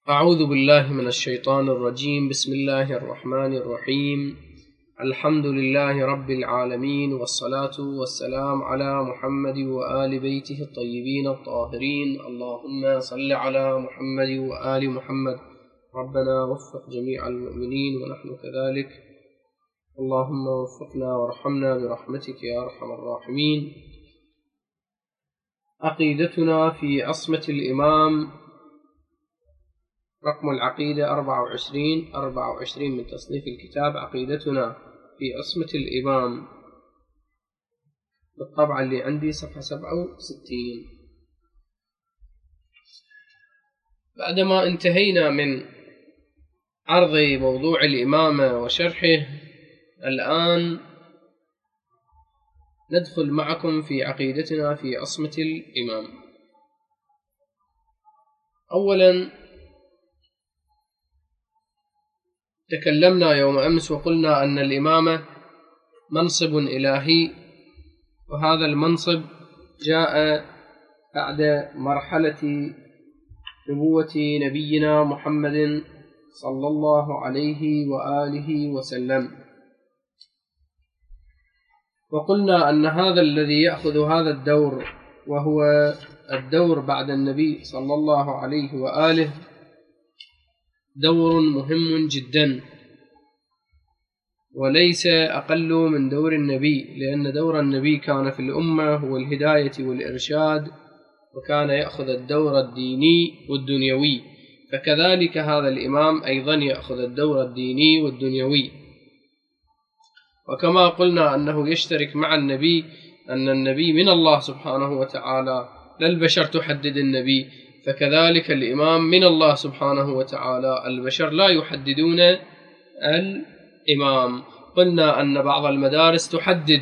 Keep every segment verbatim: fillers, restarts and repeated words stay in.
أعوذ بالله من الشيطان الرجيم. بسم الله الرحمن الرحيم. الحمد لله رب العالمين، والصلاة والسلام على محمد وآل بيته الطيبين الطاهرين. اللهم صل على محمد وآل محمد. ربنا وفق جميع المؤمنين ونحن كذلك. اللهم وفقنا وارحمنا برحمتك يا أرحم الراحمين. عقيدتنا في عصمة الإمام، رقم العقيدة أربعة وعشرين أربعة وعشرين من تصنيف الكتاب. عقيدتنا في عصمة الإمام بالطبعة اللي عندي صفحة سبعة وستين. بعدما انتهينا من عرض موضوع الإمامة وشرحه، الآن ندخل معكم في عقيدتنا في عصمة الإمام. أولا، تكلمنا يوم أمس وقلنا أن الإمامة منصب إلهي، وهذا المنصب جاء بعد مرحلة نبوة نبينا محمد صلى الله عليه وآله وسلم. وقلنا أن هذا الذي يأخذ هذا الدور، وهو الدور بعد النبي صلى الله عليه وآله، دور مهم جدا وليس أقل من دور النبي، لأن دور النبي كان في الأمة هو الهداية والإرشاد، وكان يأخذ الدور الديني والدنيوي، فكذلك هذا الإمام أيضا يأخذ الدور الديني والدنيوي. وكما قلنا أنه يشترك مع النبي، أن النبي من الله سبحانه وتعالى، لا البشر تحدد النبي، فكذلك الإمام من الله سبحانه وتعالى، البشر لا يحددون الإمام. قلنا أن بعض المدارس تحدد،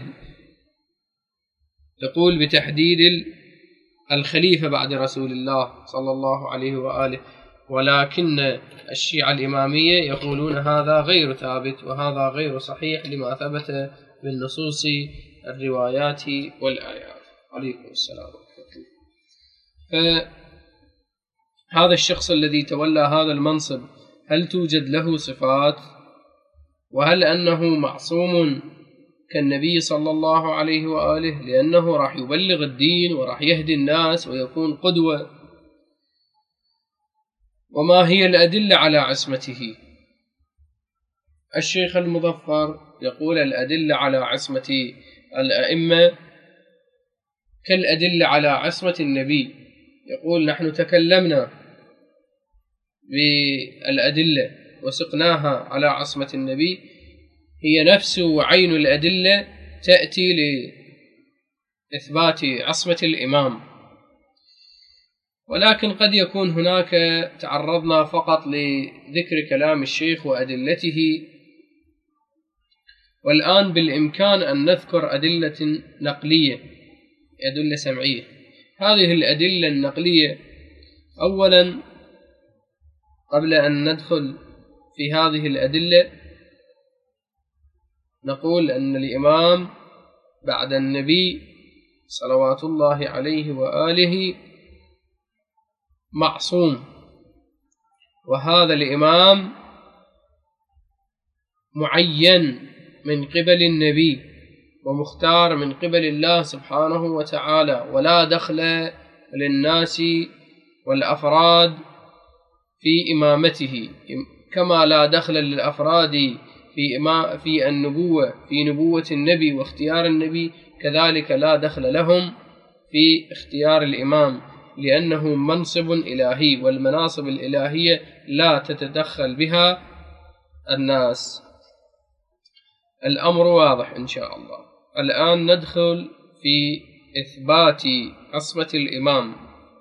تقول بتحديد الخليفة بعد رسول الله صلى الله عليه وآله، ولكن الشيعة الإمامية يقولون هذا غير ثابت وهذا غير صحيح لما ثبت بالنصوص الروايات والآيات. عليكم السلام ورحمة الله. هذا الشخص الذي تولى هذا المنصب، هل توجد له صفات؟ وهل أنه معصوم كالنبي صلى الله عليه وآله؟ لأنه راح يبلغ الدين وراح يهدي الناس ويكون قدوة. وما هي الأدلة على عصمته؟ الشيخ المظفر يقول الأدلة على عصمة الأئمة كالأدلة على عصمة النبي. يقول نحن تكلمنا بالأدلة وسقناها على عصمة النبي، هي نفس وعين الأدلة تأتي لإثبات عصمة الإمام. ولكن قد يكون هناك، تعرضنا فقط لذكر كلام الشيخ وأدلته، والآن بالإمكان أن نذكر أدلة نقلية، أدلة سمعية. هذه الأدلة النقلية، أولا قبل أن ندخل في هذه الأدلة نقول أن الإمام بعد النبي صلوات الله عليه وآله معصوم، وهذا الإمام معين من قبل النبي ومختار من قبل الله سبحانه وتعالى، ولا دخل للناس والأفراد في إمامته، كما لا دخل للأفراد في إما في النبوة في نبوة النبي واختيار النبي، كذلك لا دخل لهم في اختيار الإمام، لأنه منصب إلهي، والمناصب الإلهية لا تتدخل بها الناس. الأمر واضح إن شاء الله. الآن ندخل في إثبات عصمة الإمام.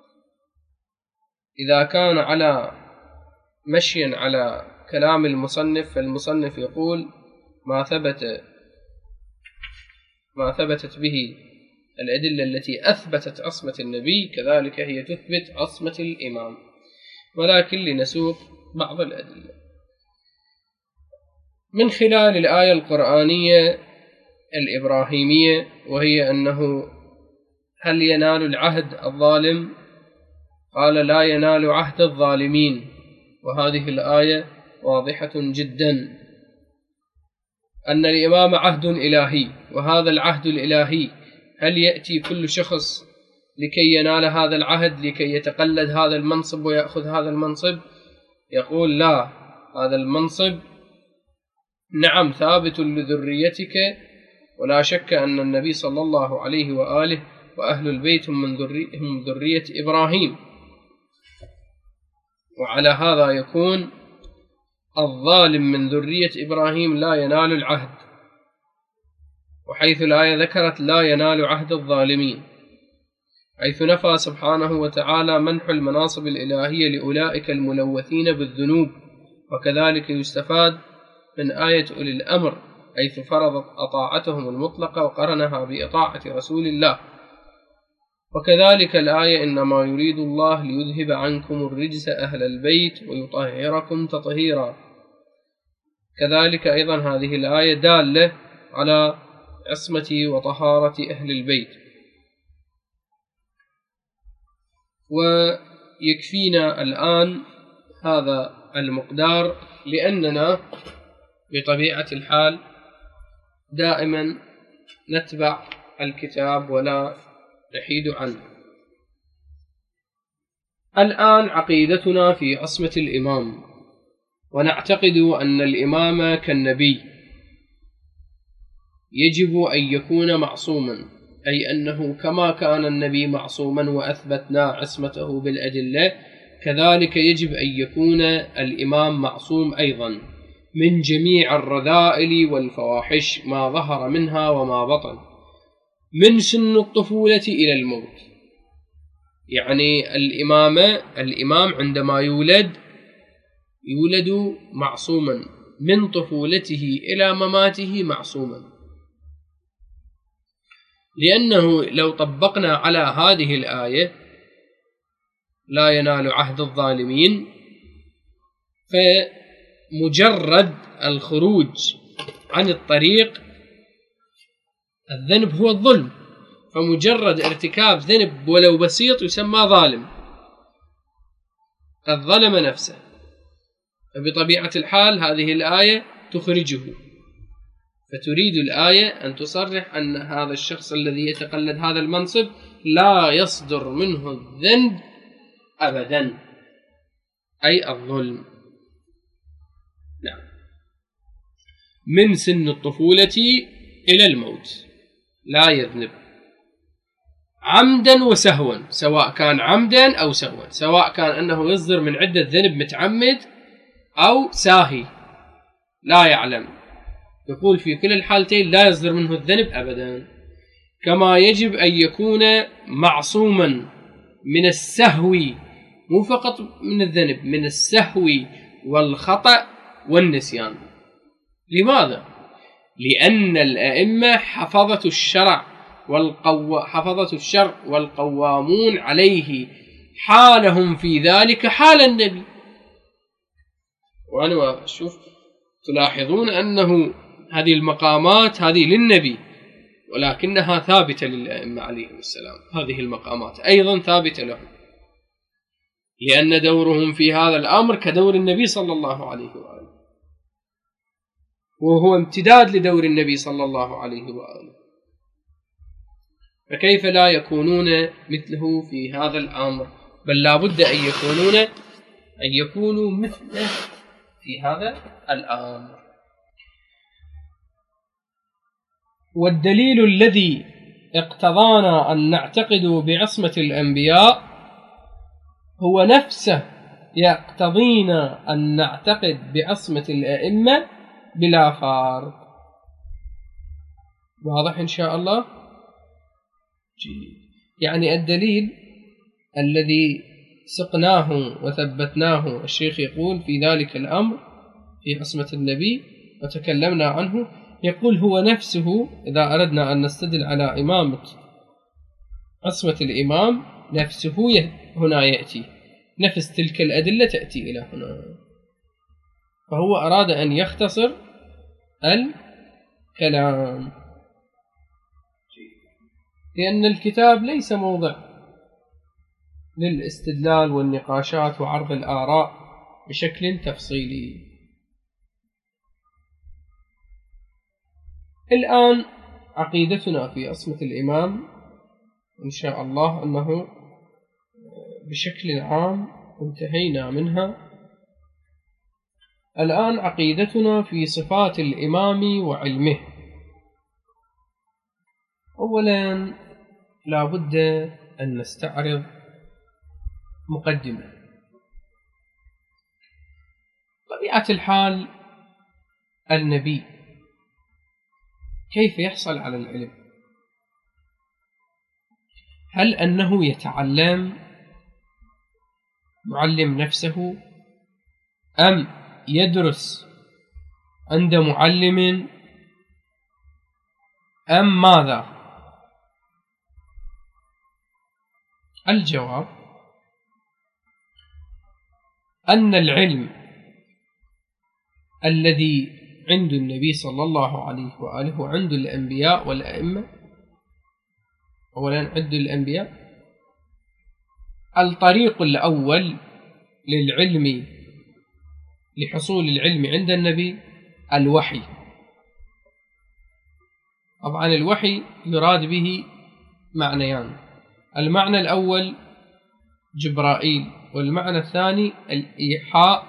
إذا كان على مشيا على كلام المصنف، فالمصنف يقول ما ثبت ما ثبتت به الأدلة التي أثبتت عصمة النبي، كذلك هي تثبت عصمة الإمام، ولكن لنسوق بعض الأدلة من خلال الآية القرآنية الإبراهيمية، وهي أنه هل ينال العهد الظالم؟ قال لا ينال عهد الظالمين. وهذه الآية واضحة جدا أن الإمام عهد إلهي، وهذا العهد الإلهي هل يأتي كل شخص لكي ينال هذا العهد، لكي يتقلد هذا المنصب ويأخذ هذا المنصب؟ يقول لا، هذا المنصب نعم ثابت لذريتك، ولا شك أن النبي صلى الله عليه وآله وأهل البيت هم من ذرية إبراهيم، وعلى هذا يكون الظالم من ذرية إبراهيم لا ينال العهد، وحيث الآية ذكرت لا ينال عهد الظالمين، حيث نفى سبحانه وتعالى منح المناصب الإلهية لأولئك الملوثين بالذنوب. وكذلك يستفاد من آية أولي الأمر حيث فرضت أطاعتهم المطلقة وقرنها بإطاعة رسول الله. وكذلك الآية إنما يريد الله ليذهب عنكم الرجس أهل البيت ويطهركم تطهيرا. كذلك أيضا هذه الآية دالة على عصمة وطهارة أهل البيت. ويكفينا الآن هذا المقدار، لأننا بطبيعة الحال دائما نتبع الكتاب ولا نحيد عنه. الآن عقيدتنا في عصمة الإمام، ونعتقد أن الإمام كالنبي يجب أن يكون معصوما، أي أنه كما كان النبي معصوما وأثبتنا عصمته بالأدلة، كذلك يجب أن يكون الإمام معصوم أيضا من جميع الرذائل والفواحش ما ظهر منها وما بطن، من سن الطفولة إلى الموت. يعني الإمام الإمام عندما يولد يولد معصوما من طفولته إلى مماته معصوما، لأنه لو طبقنا على هذه الآية لا ينال عهد الظالمين، فمجرد الخروج عن الطريق الذنب هو الظلم، فمجرد ارتكاب ذنب ولو بسيط يسمى ظالم، قد ظلم نفسه. فبطبيعة الحال هذه الآية تخرجه، فتريد الآية أن تصرح أن هذا الشخص الذي يتقلد هذا المنصب لا يصدر منه الذنب أبدا، أي الظلم. نعم، من سن الطفولة إلى الموت لا يذنب عمدا وسهوا، سواء كان عمدا أو سهوا، سواء كان أنه يصدر من عدة ذنب متعمد أو ساهي لا يعلم، يقول في كل الحالتين لا يصدر منه الذنب أبدا. كما يجب أن يكون معصوما من السهو، مو فقط من الذنب، من السهو والخطأ والنسيان. لماذا؟ لأن الأئمة حفظة الشرع والقو... حفظة الشرع والقوامون عليه حالهم في ذلك حال النبي. وأنا أشوف تلاحظون أنه هذه المقامات هذه للنبي، ولكنها ثابتة للأئمة عليهم السلام، هذه المقامات أيضا ثابتة لهم، لأن دورهم في هذا الأمر كدور النبي صلى الله عليه وآله، وهو امتداد لدور النبي صلى الله عليه وآله، فكيف لا يكونون مثله في هذا الأمر؟ بل لا بد أن يكونون أن يكونوا مثله في هذا الأمر. والدليل الذي اقتضانا أن نعتقد بعصمة الأنبياء هو نفسه يقتضينا أن نعتقد بعصمة الأئمة بلا فارق. واضح إن شاء الله؟ يعني الدليل الذي سقناه وثبتناه، الشيخ يقول في ذلك الأمر في عصمة النبي وتكلمنا عنه، يقول هو نفسه. إذا أردنا أن نستدل على إمامة عصمة الإمام، نفسه هنا يأتي، نفس تلك الأدلة تأتي إلى هنا، فهو أراد أن يختصر الكلام، لأن الكتاب ليس موضع للاستدلال والنقاشات وعرض الآراء بشكل تفصيلي. الآن عقيدتنا في عصمة الإمام إن شاء الله أنه بشكل عام انتهينا منها. الآن عقيدتنا في صفات الإمام وعلمه. أولا لا بد أن نستعرض مقدمة. طبيعة الحال النبي كيف يحصل على العلم؟ هل أنه يتعلم معلم نفسه، أم يدرس عند معلم، أم ماذا؟ الجواب أن العلم الذي عند النبي صلى الله عليه وآله وعند الأنبياء والأئمة، أولا عند الأنبياء الطريق الأول للعلم، لحصول العلم عند النبي الوحي. طبعا الوحي يراد به معنيان، المعنى الأول جبرائيل، والمعنى الثاني الإيحاء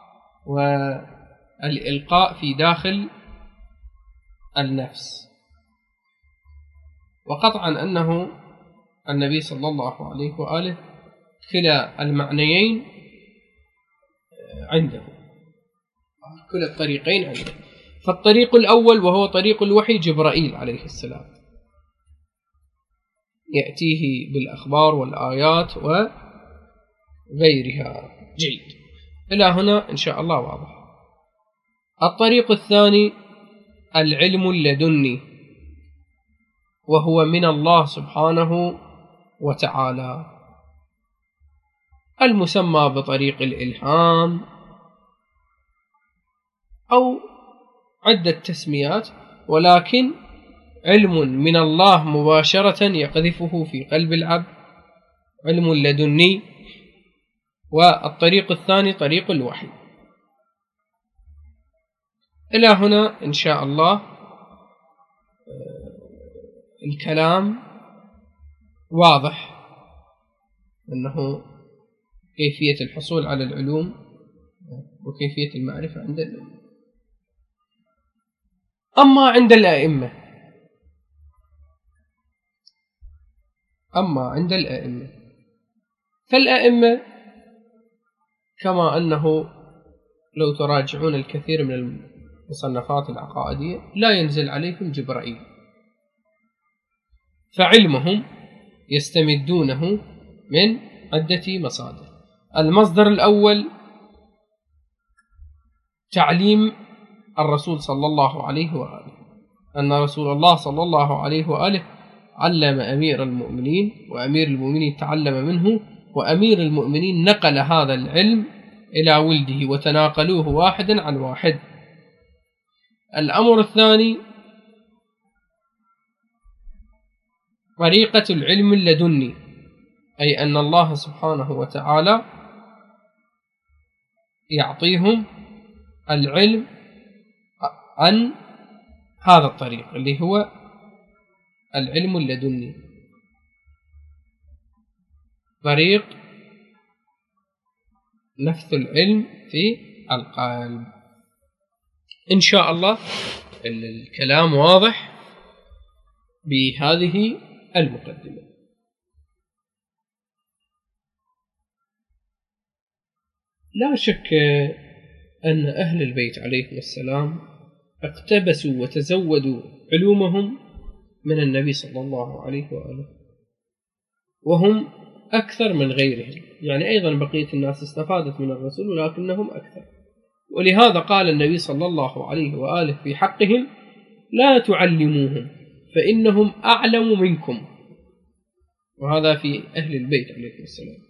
والإلقاء في داخل النفس. وقطعا أنه النبي صلى الله عليه وآله كلا المعنيين عنده، كلا الطريقين عنده. فالطريق الأول وهو طريق الوحي جبرائيل عليه السلام، يأتيه بالأخبار والآيات وغيرها. جيد، إلى هنا إن شاء الله واضح. الطريق الثاني العلم اللدني، وهو من الله سبحانه وتعالى، المسمى بطريق الإلهام أو عدة تسميات، ولكن علم من الله مباشرة يقذفه في قلب العبد، علم لدني. والطريق الثاني طريق الوحي. إلى هنا إن شاء الله الكلام واضح، أنه كيفية الحصول على العلوم وكيفية المعرفة عند الأئمة. أما عند الأئمة أما عند الأئمة فالأئمة كما أنه لو تراجعون الكثير من المصنفات العقائدية لا ينزل عليهم جبرائيل، فعلمهم يستمدونه من عدة مصادر. المصدر الأول تعليم الرسول صلى الله عليه وآله، أن رسول الله صلى الله عليه وآله علم أمير المؤمنين، وأمير المؤمنين تعلم منه، وأمير المؤمنين نقل هذا العلم إلى ولده وتناقلوه واحدا عن واحد. الأمر الثاني طريقة العلم اللدني، أي أن الله سبحانه وتعالى يعطيهم العلم عن هذا الطريق اللي هو العلم اللدني، طريق نفث العلم في القلب. إن شاء الله الكلام واضح بهذه المقدمة. لا شك أن أهل البيت عليهم السلام اقتبسوا وتزودوا علومهم من النبي صلى الله عليه وآله، وهم أكثر من غيرهم، يعني أيضا بقية الناس استفادت من الرسول ولكنهم أكثر. ولهذا قال النبي صلى الله عليه وآله في حقهم: لا تعلموهم فإنهم أعلم منكم. وهذا في أهل البيت عليه السلام،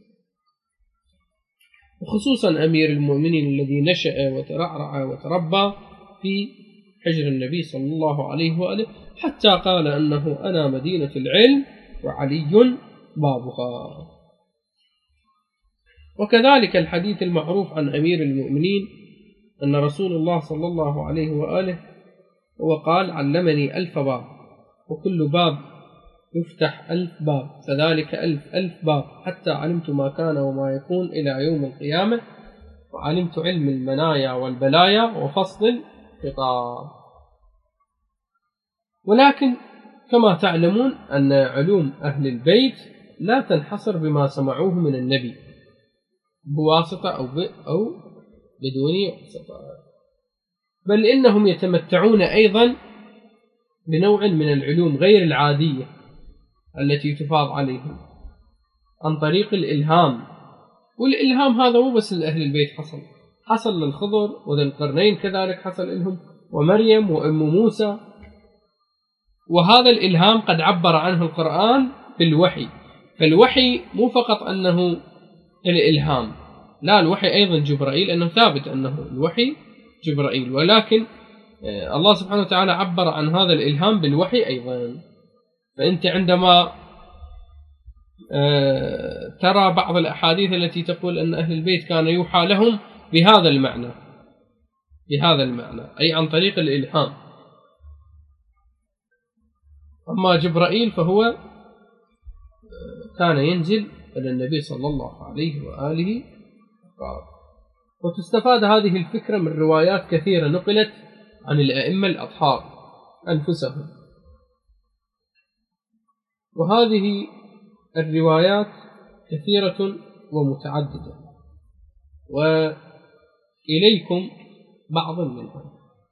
وخصوصا أمير المؤمنين الذي نشأ وترعرع وتربى في حجر النبي صلى الله عليه وآله، حتى قال أنه أنا مدينة العلم وعلي بابها. وكذلك الحديث المعروف عن أمير المؤمنين أن رسول الله صلى الله عليه وآله هو قال: علمني ألف باب، وكل باب يفتح ألف باب، فذلك ألف ألف باب، حتى علمت ما كان وما يكون إلى يوم القيامة، وعلمت علم المنايا والبلايا وفصل الخطاب. ولكن كما تعلمون أن علوم أهل البيت لا تنحصر بما سمعوه من النبي بواسطة أو, أو بدون واسطة، بل إنهم يتمتعون أيضا بنوع من العلوم غير العادية التي تفاض عليهم عن طريق الإلهام. والإلهام هذا مو بس لأهل البيت حصل، حصل للخضر وذي القرنين كذلك حصل لهم، ومريم وأم موسى. وهذا الإلهام قد عبر عنه القرآن بالوحي، فالوحي مو فقط أنه الإلهام، لا، الوحي أيضا جبرائيل، أنه ثابت أنه الوحي جبرائيل، ولكن الله سبحانه وتعالى عبر عن هذا الإلهام بالوحي أيضا. فأنت عندما ترى بعض الأحاديث التي تقول أن أهل البيت كان يوحى لهم بهذا المعنى، بهذا المعنى أي عن طريق الإلهام. أما جبرائيل فهو كان ينزل إلى النبي صلى الله عليه وآله وسلم. وتستفاد هذه الفكرة من روايات كثيرة نقلت عن الأئمة الأطهار أنفسهم، وهذه الروايات كثيرة ومتعددة، وإليكم بعض منها.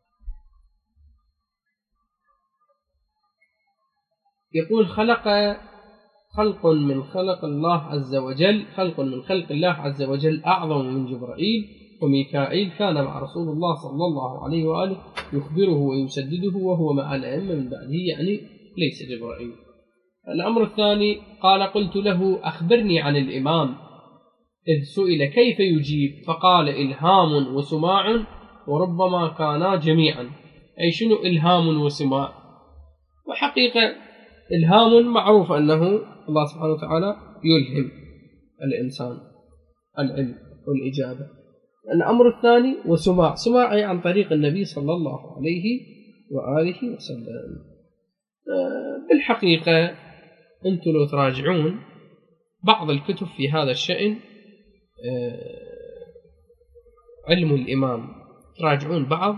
يقول: خلق خلق من خلق الله عز وجل خلق من خلق الله عز وجل أعظم من جبرائيل وميكائيل، كان مع رسول الله صلى الله عليه وآله يخبره ويسدده وهو مع الأئمة من بعده، يعني ليس جبرائيل. الأمر الثاني قال: قلت له: أخبرني عن الإمام، إذ سئل كيف يجيب فقال: إلهام وسماع، وربما كانا جميعا. أي شنو إلهام وسماع؟ وحقيقة إلهام معروف أنه الله سبحانه وتعالى يلهم الإنسان العلم والإجابة. الأمر الثاني وسماع، سماع عن طريق النبي صلى الله عليه وآله وسلم. بالحقيقة أنتم لو تراجعون بعض الكتب في هذا الشأن، علم الإمام، تراجعون بعض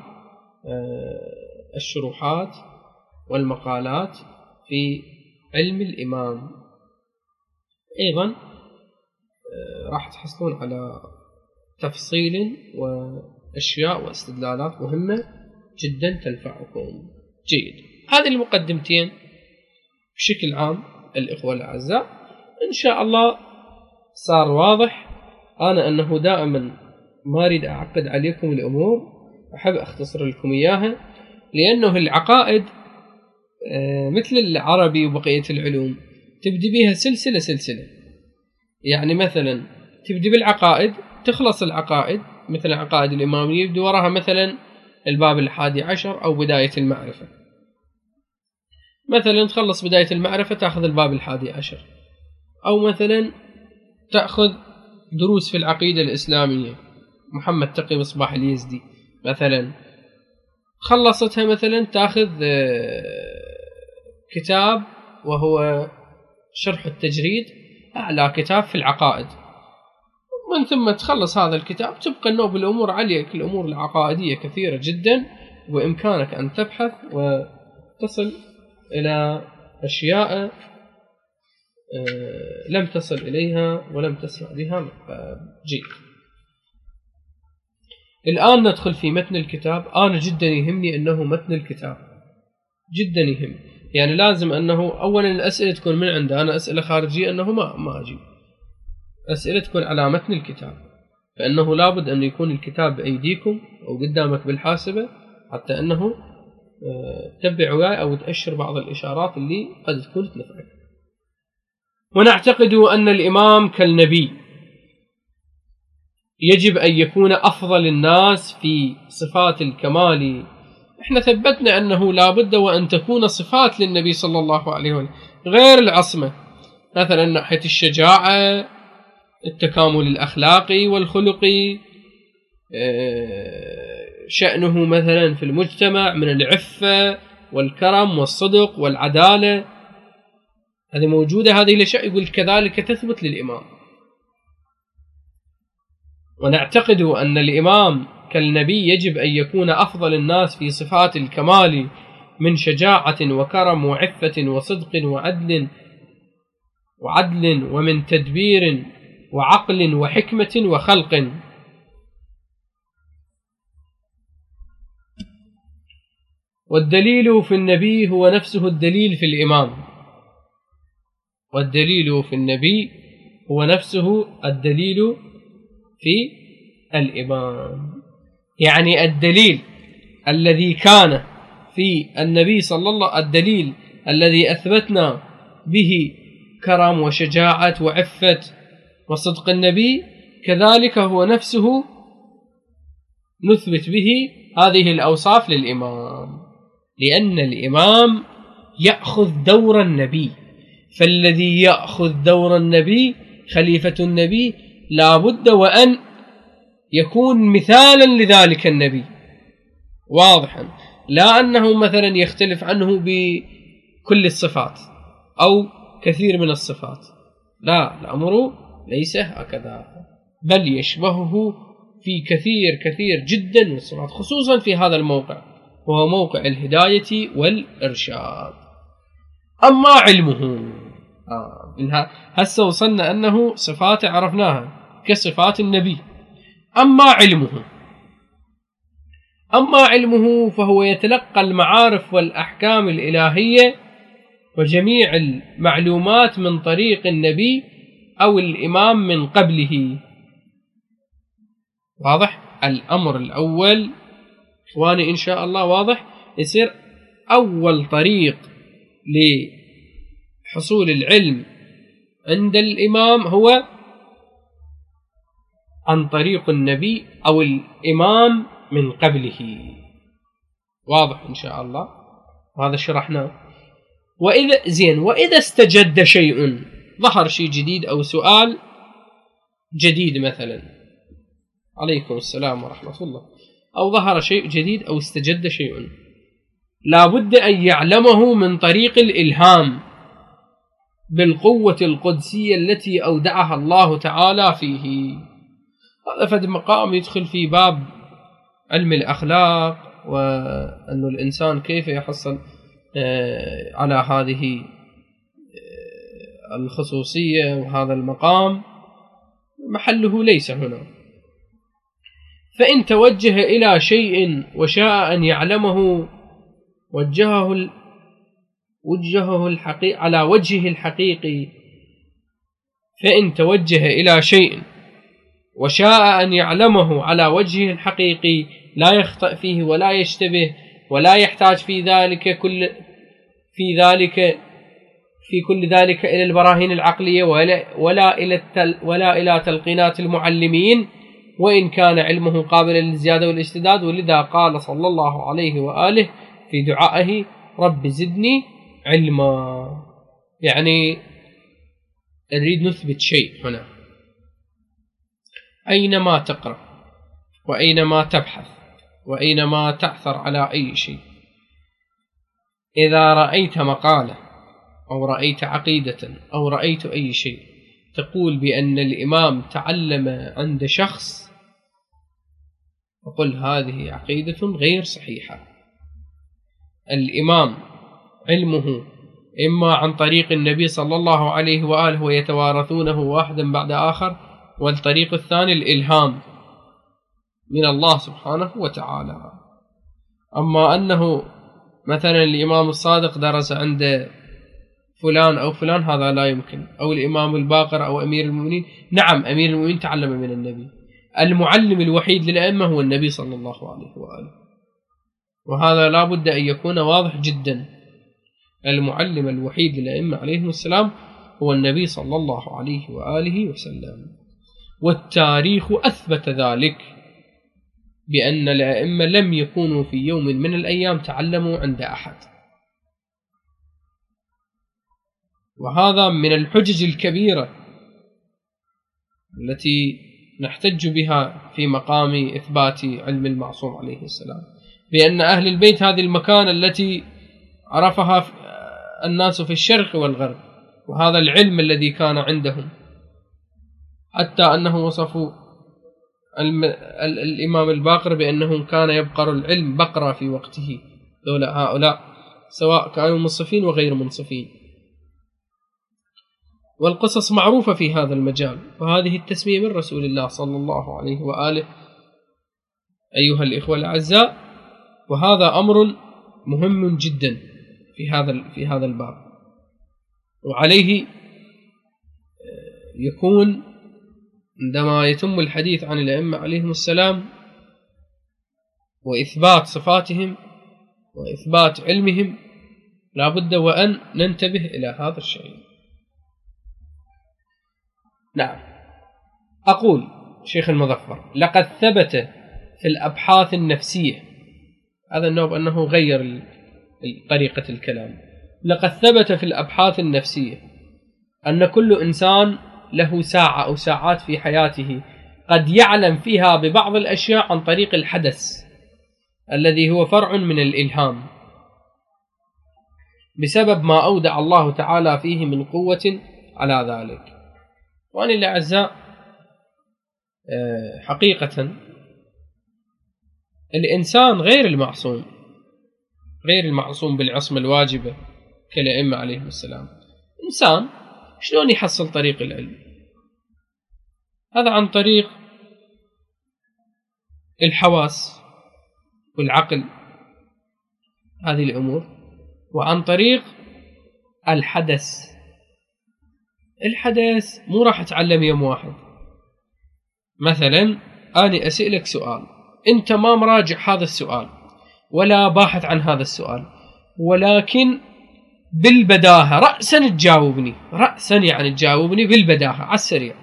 الشروحات والمقالات في علم الإمام، أيضا راح تحصلون على تفصيل وأشياء واستدلالات مهمة جدا تنفعكم. جيد، هذه المقدمتين بشكل عام الإخوة الأعزاء. إن شاء الله صار واضح. أنا أنه دائما ما أريد أعقد عليكم الأمور، أحب أختصر لكم إياها، لأنه العقائد مثل العربي وبقية العلوم تبدي بها سلسلة سلسلة. يعني مثلا تبدي بالعقائد، تخلص العقائد مثل عقائد الإمامية، يبدي وراها مثلا الباب الحادي عشر أو بداية المعرفة، مثلا تخلص بداية المعرفة تأخذ الباب الحادي عشر، أو مثلا تأخذ دروس في العقيدة الإسلامية محمد تقي مصباح اليزدي مثلا، خلصتها مثلا تأخذ كتاب وهو شرح التجريد، أعلى كتاب في العقائد. من ثم تخلص هذا الكتاب تبقى النوب الأمور عليك، الأمور العقائدية كثيرة جدا، وإمكانك أن تبحث وتصل إلى أشياء لم تصل إليها ولم تسمع بها من قبل. جيد، الآن ندخل في متن الكتاب. أنا جدا يهمني أنه متن الكتاب جدا يهم، يعني لازم أنه أولا الأسئلة تكون من عند أنا، أسئلة خارجية أنه ما ما أجيب، أسئلة تكون على متن الكتاب، فإنه لابد أن يكون الكتاب بأيديكم أو قدامك بالحاسبة، حتى أنه تتبع وياي أو تأشر بعض الإشارات اللي قد تكون تنفعك. ونعتقد أن الإمام كالنبي يجب أن يكون أفضل الناس في صفات الكمال. احنا ثبتنا أنه لابد وأن تكون صفات للنبي صلى الله عليه وسلم غير العصمة، مثلا ناحية الشجاعة، التكامل الأخلاقي والخلقي، شأنه مثلا في المجتمع من العفة والكرم والصدق والعدالة، هذه موجودة. هذه الأشياء يقول كذلك تثبت للإمام. ونعتقد أن الإمام كالنبي يجب أن يكون أفضل الناس في صفات الكمال من شجاعة وكرم وعفة وصدق وعدل وعدل ومن تدبير وعقل وحكمة وخلق. والدليل في النبي هو نفسه الدليل في الإمام، والدليل في النبي هو نفسه الدليل في الإمام. يعني الدليل الذي كان في النبي صلى الله عليه وسلم، الدليل الذي أثبتنا به كرم وشجاعة وعفة وصدق النبي، كذلك هو نفسه نثبت به هذه الأوصاف للإمام، لأن الإمام يأخذ دور النبي. فالذي يأخذ دور النبي خليفة النبي لا بد وأن يكون مثالا لذلك النبي واضحا، لا أنه مثلا يختلف عنه بكل الصفات أو كثير من الصفات، لا، الأمر ليس هكذا، بل يشبهه في كثير كثير جدا من الصفات، خصوصا في هذا الموقع وهو موقع الهداية والإرشاد. أما علمه، آه منها هسه وصلنا أنه صفات عرفناها كصفات النبي. أما علمه أما علمه فهو يتلقى المعارف والأحكام الإلهية وجميع المعلومات من طريق النبي أو الإمام من قبله. واضح؟ الأمر الأول إخواني إن شاء الله واضح، يصير أول طريق لحصول العلم عند الإمام هو عن طريق النبي أو الإمام من قبله. واضح إن شاء الله، وهذا شرحناه. وإذا زين وإذا استجد شيء، ظهر شيء جديد أو سؤال جديد مثلا، عليكم السلام ورحمة الله، أو ظهر شيء جديد أو استجد شيء، لا بد أن يعلمه من طريق الإلهام بالقوة القدسية التي أودعها الله تعالى فيه. هذا فد مقام يدخل في باب علم الأخلاق، وأن الإنسان كيف يحصل على هذه الخصوصية، وهذا المقام محله ليس هنا. فإن توجه إلى شيء وشاء أن يعلمه وجهه وجهه الحقيقي على وجهه الحقيقي فإن توجه إلى شيء وشاء أن يعلمه على وجهه الحقيقي لا يخطئ فيه ولا يشتبه ولا يحتاج في ذلك كل في ذلك في كل ذلك إلى البراهين العقلية ولا ولا إلى التل ولا إلى تلقينات المعلمين، وإن كان علمه قابلا للزيادة والاجتداد. ولذا قال صلى الله عليه وآله في دعائه: رب زدني علما. يعني نريد نثبت شيء هنا، أينما تقرأ وأينما تبحث وأينما تعثر على أي شيء، إذا رأيت مقالة أو رأيت عقيدة أو رأيت أي شيء تقول بأن الإمام تعلم عند شخص، فقل هذه عقيدة غير صحيحة. الإمام علمه إما عن طريق النبي صلى الله عليه وآله ويتوارثونه واحدا بعد آخر، والطريق الثاني الإلهام من الله سبحانه وتعالى. أما أنه مثلا الإمام الصادق درس عند فلان أو فلان، هذا لا يمكن. أو الإمام الباقر أو أمير المؤمنين، نعم أمير المؤمنين تعلم من النبي. المعلم الوحيد للأئمة هو النبي صلى الله عليه وآله، وهذا لا بد أن يكون واضح جدا. المعلم الوحيد للأئمة عليهم السلام هو النبي صلى الله عليه وآله وسلم، والتاريخ أثبت ذلك بأن الأئمة لم يكونوا في يوم من الأيام تعلموا عند أحد. وهذا من الحجج الكبيرة التي نحتج بها في مقام إثبات علم المعصوم عليه السلام، بأن أهل البيت هذه المكانة التي عرفها الناس في الشرق والغرب، وهذا العلم الذي كان عندهم، حتى أنه وصفوا الإمام الباقر بأنه كان يبقر العلم بقرة في وقته. هؤلاء سواء كانوا منصفين وغير منصفين، والقصص معروفة في هذا المجال، وهذه التسمية من رسول الله صلى الله عليه وآله أيها الإخوة الأعزاء. وهذا أمر مهم جدا في هذا في هذا الباب، وعليه يكون عندما يتم الحديث عن الأئمة عليهم السلام وإثبات صفاتهم وإثبات علمهم لا بد وأن ننتبه إلى هذا الشيء. نعم، أقول شيخ المظفر: لقد ثبت في الأبحاث النفسية، هذا النوع أنه غير طريقة الكلام، لقد ثبت في الأبحاث النفسية أن كل إنسان له ساعة أو ساعات في حياته قد يعلم فيها ببعض الأشياء عن طريق الحدث الذي هو فرع من الإلهام، بسبب ما أودع الله تعالى فيه من قوة على ذلك. وأن الأعزاء حقيقة الإنسان غير المعصوم، غير المعصوم بالعصمة الواجبة كالأئمة عليهم السلام. إنسان شلون يحصل طريق العلم؟ هذا عن طريق الحواس والعقل، هذه الأمور، وعن طريق الحدث. الحدث مو راح أتعلم يوم واحد. مثلا أنا أسألك سؤال، أنت ما مراجع هذا السؤال ولا باحث عن هذا السؤال، ولكن بالبداهة رأسا تجاوبني، رأسا يعني تجاوبني بالبداهة على السريع.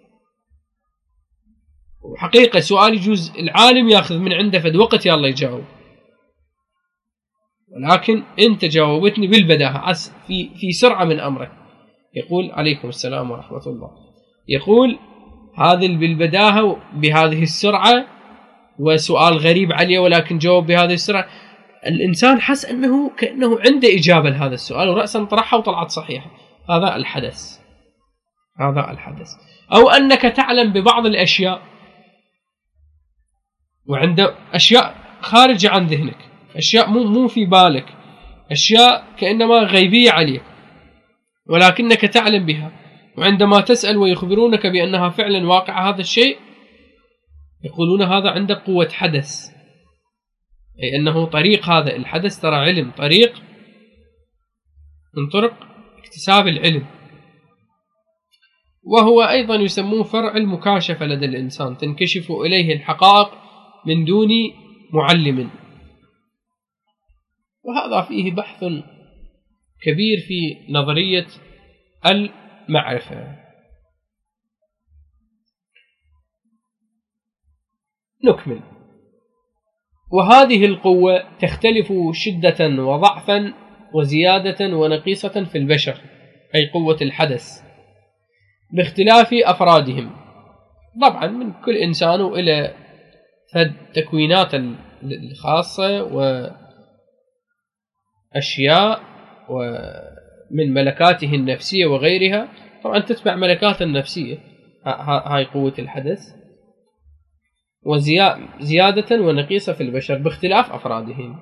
وحقيقة سؤال يجوز العالم ياخذ من عنده فد وقت يلا يجاوب، ولكن أنت جاوبتني بالبداهة في في سرعة من أمرك. يقول عليكم السلام ورحمة الله، يقول هذا بالبداهة بهذه السرعة، وسؤال غريب عليه ولكن جاوب بهذه السرعة، الإنسان حس أنه كأنه عنده إجابة لهذا السؤال ورأسا طرحها وطلعت صحيحة. هذا الحدث، هذا الحدث. أو أنك تعلم ببعض الأشياء وعند أشياء خارجة عن ذهنك، أشياء مو مو في بالك، أشياء كأنما غيبية عليك ولكنك تعلم بها، وعندما تسأل ويخبرونك بأنها فعلا واقع هذا الشيء يقولون هذا عندك قوة حدث، أي أنه طريق هذا الحدث ترى علم، طريق من طرق اكتساب العلم. وهو أيضا يسموه فرع المكاشفة لدى الإنسان، تنكشف إليه الحقائق من دون معلم. وهذا فيه بحث كبير في نظرية المعرفة. نكمل. وهذه القوة تختلف شدة وضعفا وزيادة ونقيصة في البشر، أي قوة الحدث، باختلاف أفرادهم. طبعا من كل إنسان إلى التكوينات الخاصة وأشياء ومن ملكاته النفسية وغيرها. طبعا تتبع ملكات النفسية هاي قوة الحدث، وزيادة ونقيصة في البشر باختلاف أفرادهم.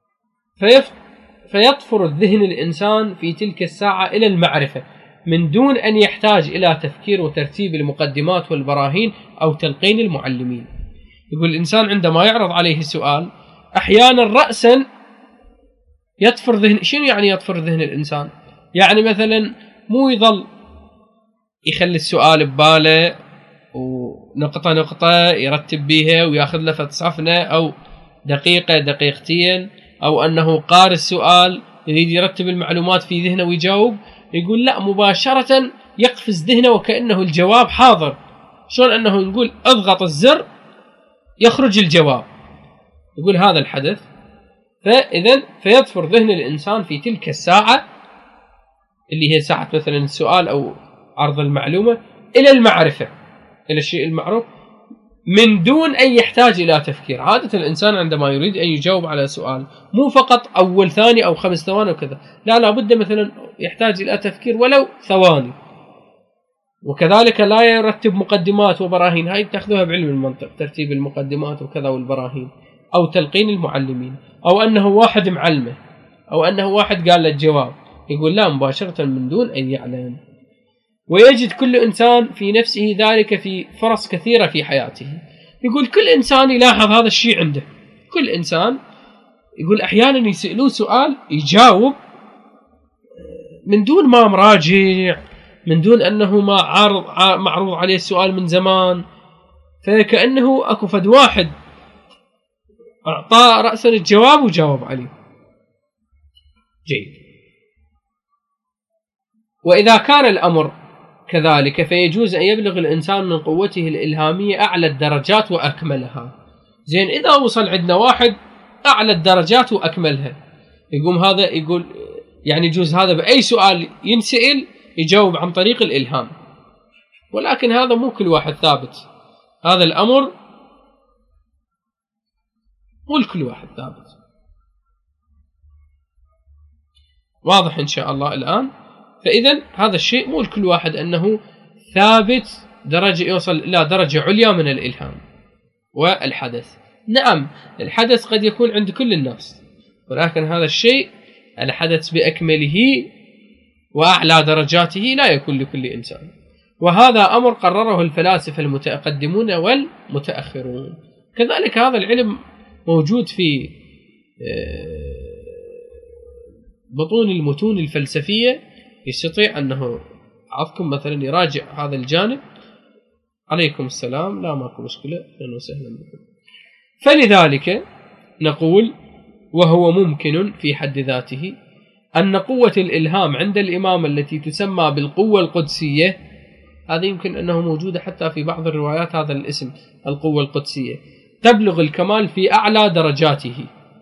فيطفر الذهن الإنسان في تلك الساعة إلى المعرفة من دون أن يحتاج إلى تفكير وترتيب المقدمات والبراهين أو تلقين المعلمين. يقول الإنسان عندما يعرض عليه السؤال أحيانا رأسا يطفر ذهن. شنو يعني يطفر ذهن الإنسان؟ يعني مثلا مو يظل يخلي السؤال بباله ونقطة نقطة يرتب بيها وياخذ له فتصفنة أو دقيقة دقيقتين، أو أنه قارئ السؤال يريد يرتب المعلومات في ذهنه ويجاوب. يقول لا، مباشرة يقفز ذهنه وكأنه الجواب حاضر. شلون أنه نقول اضغط الزر يخرج الجواب. يقول هذا الحدث. فإذن فيظفر ذهن الإنسان في تلك الساعة اللي هي ساعة مثلا السؤال أو عرض المعلومة إلى المعرفة، إلى الشيء المعروف من دون أن يحتاج إلى تفكير. عادة الإنسان عندما يريد أن يجاوب على سؤال مو فقط أول ثاني أو خمس ثواني وكذا، لا لابد مثلا يحتاج إلى تفكير ولو ثواني. وكذلك لا يرتب مقدمات وبراهين، هاي تأخذوها بعلم المنطق، ترتيب المقدمات وكذا والبراهين، أو تلقين المعلمين، أو أنه واحد معلمه، أو أنه واحد قال له الجواب، يقول لا مباشرة من دون أن يعلم. ويجد كل إنسان في نفسه ذلك في فرص كثيرة في حياته. يقول كل إنسان يلاحظ هذا الشيء عنده، كل إنسان يقول أحيانا يسألوه سؤال يجاوب من دون ما مراجع، من دون أنه ما عارض معروض عليه السؤال من زمان، فكأنه أكو فد واحد أعطاه رأسا الجواب وجاوب عليه. جيد. وإذا كان الأمر كذلك فيجوز أن يبلغ الإنسان من قوته الإلهامية أعلى الدرجات وأكملها. زين، إذا وصل عندنا واحد أعلى الدرجات وأكملها، يقوم هذا يقول يعني يجوز هذا بأي سؤال ينسأل يجاوب عن طريق الإلهام. ولكن هذا مو كل واحد ثابت، هذا الأمر مو لكل واحد ثابت. واضح إن شاء الله الآن؟ فإذا هذا الشيء مو لكل واحد أنه ثابت درجة يوصل إلى درجة عليا من الإلهام. والحدث، نعم الحدث قد يكون عند كل الناس، ولكن هذا الشيء الحدث بأكمله وأعلى درجاته لا يكون لكل إنسان. وهذا أمر قرره الفلاسفة المتقدمون والمتأخرون. كذلك هذا العلم موجود في بطون المتون الفلسفية، يستطيع أنه عفكم مثلا يراجع هذا الجانب. عليكم السلام، لا ماكو مشكلة، أهلا وسهلا بكم. فلذلك نقول وهو ممكن في حد ذاته أن قوة الإلهام عند الإمام التي تسمى بالقوة القدسية، هذه يمكن أنه موجودة حتى في بعض الروايات، هذا الاسم القوة القدسية تبلغ الكمال في أعلى درجاته،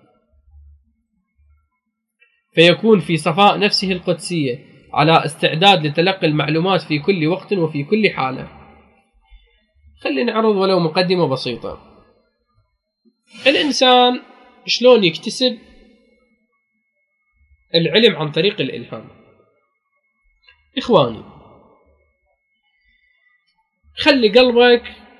فيكون في صفاء نفسه القدسية على استعداد لتلقي المعلومات في كل وقت وفي كل حالة. خلينا نعرض ولو مقدمة بسيطة. الإنسان شلون يكتسب العلم عن طريق الإلهام؟ إخواني، خلي قلبك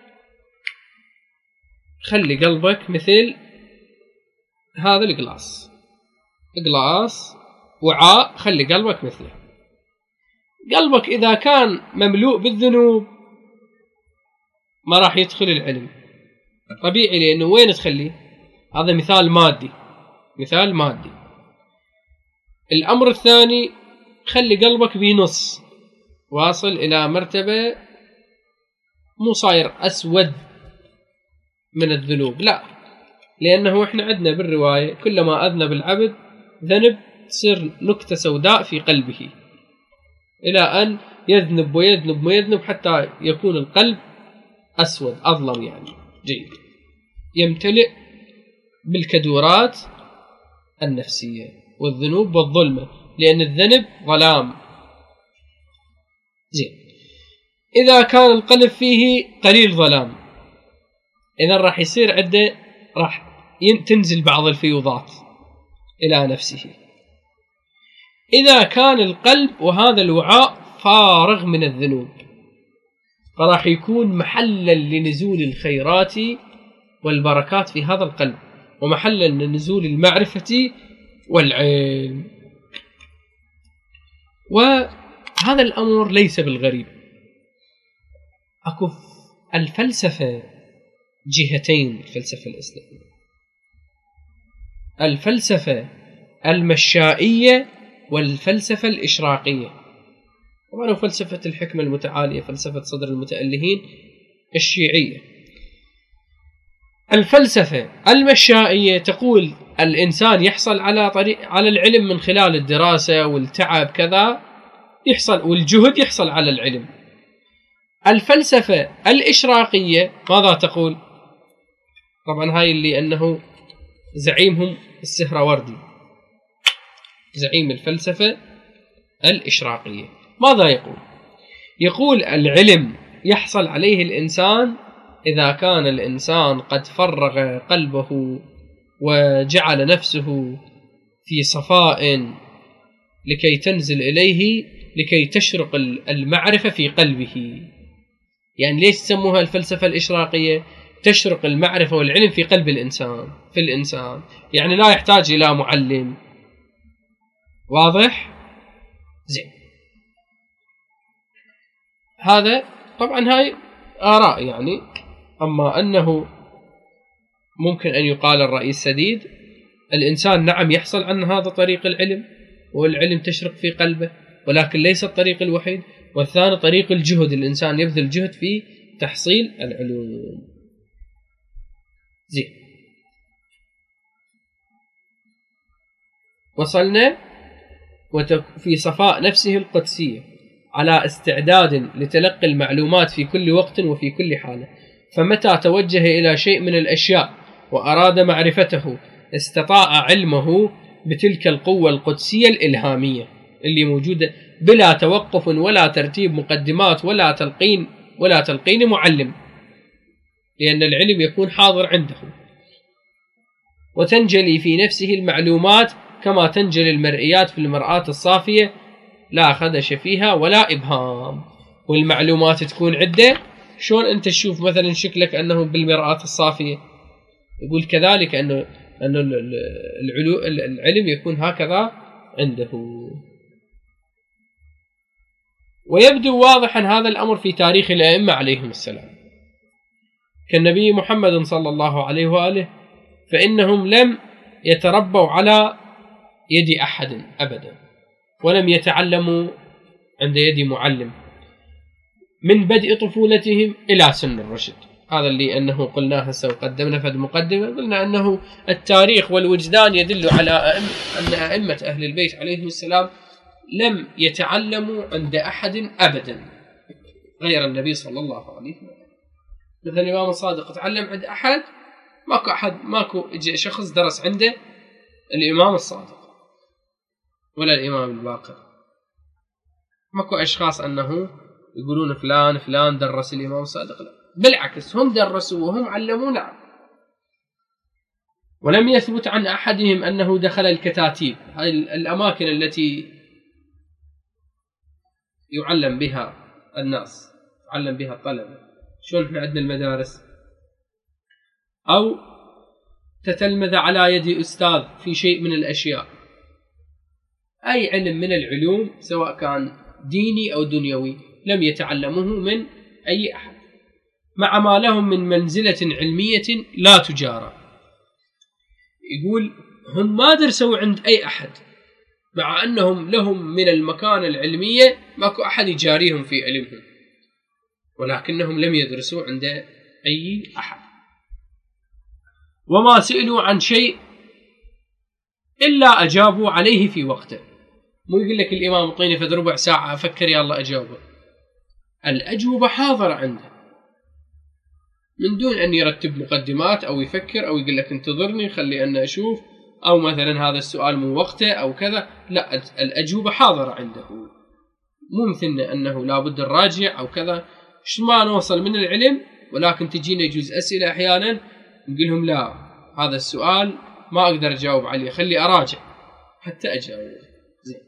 خلي قلبك مثل هذا القلاص، قلاص وعاء، خلي قلبك مثله. قلبك إذا كان مملوء بالذنوب ما راح يدخل العلم، طبيعي، لأنه وين تخليه؟ هذا مثال مادي، مثال مادي. الأمر الثاني، خلي قلبك بنص، واصل إلى مرتبة مو صاير أسود من الذنوب، لا، لأنه إحنا عندنا بالرواية كلما أذنب العبد ذنب تصير نكتة سوداء في قلبه، إلى أن يذنب ويذنب ويذنب حتى يكون القلب أسود أظلم يعني. جيد. يمتلئ بالكدورات النفسية والذنوب والظلمة، لأن الذنب ظلام. زين. إذا كان القلب فيه قليل ظلام، إذا راح يصير عنده راح تنزل بعض الفيوضات إلى نفسه. إذا كان القلب وهذا الوعاء فارغ من الذنوب، فراح يكون محلا لنزول الخيرات والبركات في هذا القلب، ومحلا لنزول المعرفة والعلم. وهذا الأمر ليس بالغريب. أكو الفلسفة جهتين، الفلسفة الإسلامية، الفلسفة المشائية والفلسفة الإشراقية. طبعا فلسفة الحكمة المتعالية، فلسفة صدر المتألهين الشيعية. الفلسفة المشائية تقول الإنسان يحصل على طريق على العلم من خلال الدراسة والتعب كذا يحصل، والجهد يحصل على العلم. الفلسفة الإشراقية ماذا تقول؟ طبعا هاي اللي أنه زعيمهم السهروردي، زعيم الفلسفة الإشراقية، ماذا يقول؟ يقول العلم يحصل عليه الإنسان إذا كان الإنسان قد فرغ قلبه وجعل نفسه في صفاء لكي تنزل إليه، لكي تشرق المعرفة في قلبه. يعني ليش تسموها الفلسفة الإشراقية؟ تشرق المعرفة والعلم في قلب الإنسان، في الإنسان، يعني لا يحتاج إلى معلم. واضح؟ زين. هذا طبعا هاي آراء يعني. أما أنه ممكن أن يقال الرأي السديد، الإنسان نعم يحصل عن هذا طريق العلم، والعلم تشرق في قلبه، ولكن ليس الطريق الوحيد. والثاني طريق الجهد، الإنسان يبذل جهد في تحصيل العلوم. زين. وصلنا في صفاء نفسه القدسية على استعداد لتلقي المعلومات في كل وقت وفي كل حالة، فمتى توجه إلى شيء من الأشياء وأراد معرفته استطاع علمه بتلك القوة القدسية الإلهامية اللي موجودة بلا توقف ولا ترتيب مقدمات ولا تلقين ولا تلقين معلم، لأن العلم يكون حاضر عنده. وتنجلي في نفسه المعلومات كما تنجلي المرئيات في المرآة الصافية، لا خدش فيها ولا إبهام. والمعلومات تكون عدة. شلون أنت تشوف مثلا شكلك أنه بالمرآة الصافية؟ يقول كذلك أنه أنه العلم يكون هكذا عنده. ويبدو واضحا هذا الأمر في تاريخ الأئمة عليهم السلام، كالنبي محمد صلى الله عليه وآله، فإنهم لم يتربوا على يد أحد أبدا، ولم يتعلموا عند يد معلم من بدء طفولتهم إلى سن الرشد. هذا اللي أنه قلناه هسه وقدمنا فد مقدمة، قلنا أنه التاريخ والوجدان يدل على أن أئمة أهل البيت عليهم السلام لم يتعلموا عند أحد أبدا غير النبي صلى الله عليه وسلم. مثلا الإمام الصادق تعلم عند أحد؟ ماكو أحد، ماكو شخص درس عنده الإمام الصادق ولا الإمام الباقر. ماكو أشخاص أنه يقولون فلان فلان درس الإمام الصادق، لا، بالعكس هم درسوا وهم علمونا. ولم يثبت عن أحدهم أنه دخل الكتاتيب، هذه الأماكن التي يعلم بها الناس، يعلم بها الطلبة. شلون احنا عندنا المدارس، أو تتلمذ على يد أستاذ في شيء من الأشياء. أي علم من العلوم سواء كان ديني أو دنيوي لم يتعلموه من أي أحد، مع ما لهم من منزلة علمية لا تجارى. يقول هم ما درسوا عند أي أحد، مع أنهم لهم من المكانة العلمية ماكو أحد يجاريهم في علمهم، ولكنهم لم يدرسوا عند أي أحد. وما سئلوا عن شيء إلا أجابوا عليه في وقته. مو يقول لك الإمام اعطيني فد ربع ساعة أفكر يلا أجاوبه، الأجوبة حاضرة عنده من دون أن يرتب مقدمات أو يفكر أو يقول لك انتظرني خلي أن أشوف، أو مثلا هذا السؤال من وقته أو كذا. لا، الأجوبة حاضرة عنده. مو مثلنا أنه لابد الراجع أو كذا، شو ما نوصل من العلم، ولكن تجينا يجوز أسئلة أحيانا نقول لهم لا هذا السؤال ما أقدر أجاوب عليه، خلي أراجع حتى أجاوب. زين.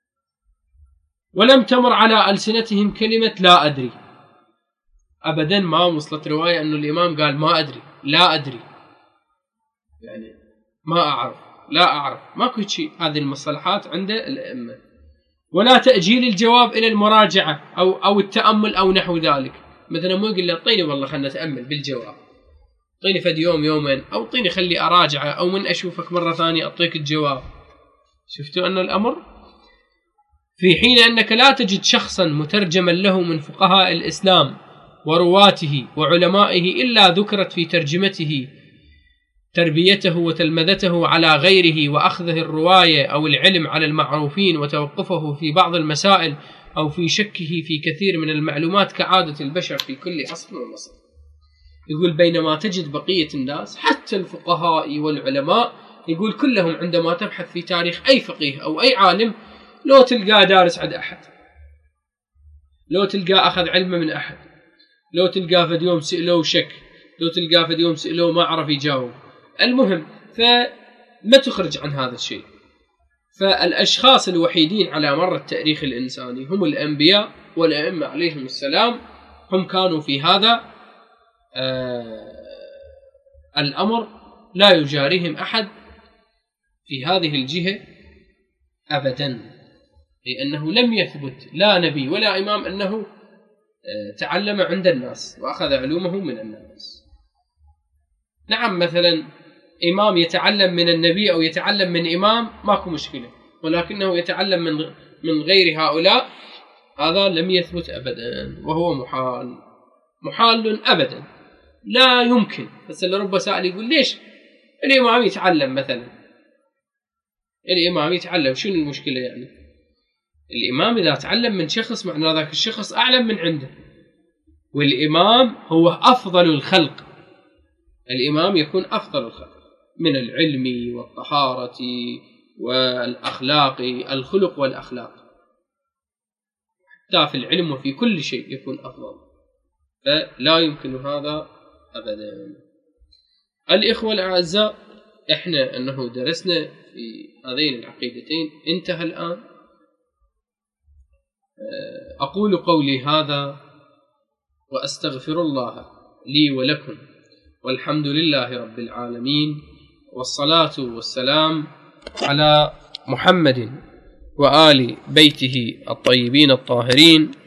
ولم تمر على ألسنتهم كلمة لا أدري أبدا. ما وصلت رواية أنه الإمام قال ما أدري، لا أدري، يعني ما أعرف، لا أعرف، ماكو شيء. هذه المصطلحات عند الأئمة. ولا تأجيل الجواب إلى المراجعة أو أو التأمل أو نحو ذلك. مثلا مو يقول لي اعطيني والله خلنا نتأمل بالجواب، اعطيني فد يوم يومين، أو اعطيني خلي أراجعه، أو من أشوفك مرة ثانية أعطيك الجواب. شفتوا أن الأمر في حين أنك لا تجد شخصا مترجما له من فقهاء الإسلام ورواته وعلمائه إلا ذكرت في ترجمته تربيته وتلمذته على غيره، وأخذه الرواية أو العلم على المعروفين، وتوقفه في بعض المسائل أو في شكه في كثير من المعلومات كعادة البشر في كل عصر ومصر. يقول بينما تجد بقية الناس حتى الفقهاء والعلماء، يقول كلهم عندما تبحث في تاريخ أي فقيه أو أي عالم لو تلقاه دارس عند أحد، لو تلقاه أخذ علمه من أحد، لو تلقاه فد يوم سألوه شك، لو تلقاه فد يوم سألوه ما عرف يجاوب. المهم فما تخرج عن هذا الشيء. فالأشخاص الوحيدين على مر التاريخ الإنساني هم الأنبياء والأئمة عليهم السلام، هم كانوا في هذا آه الأمر لا يجاريهم أحد في هذه الجهة أبدا، لأنه لم يثبت لا نبي ولا إمام أنه آه تعلم عند الناس وأخذ علومه من الناس. نعم مثلا إمام يتعلم من النبي أو يتعلم من إمام ماكو مشكلة، ولكنه يتعلم من من غير هؤلاء هذا لم يثبت أبدا، وهو محال محال أبدا لا يمكن. بس رب سائل يقول ليش الإمام يتعلم مثلا، الإمام يتعلم شنو المشكلة يعني؟ الإمام إذا تعلم من شخص معنى ذاك الشخص أعلم من عنده، والإمام هو أفضل الخلق، الإمام يكون أفضل الخلق من العلم والطهارة والأخلاق، الخلق والأخلاق حتى في العلم وفي كل شيء يكون أفضل، فلا يمكن هذا أبدا. الإخوة الأعزاء، إحنا أنه درسنا في هذين العقيدتين انتهى الآن. أقول قولي هذا وأستغفر الله لي ولكم، والحمد لله رب العالمين، والصلاة والسلام على محمد وآل بيته الطيبين الطاهرين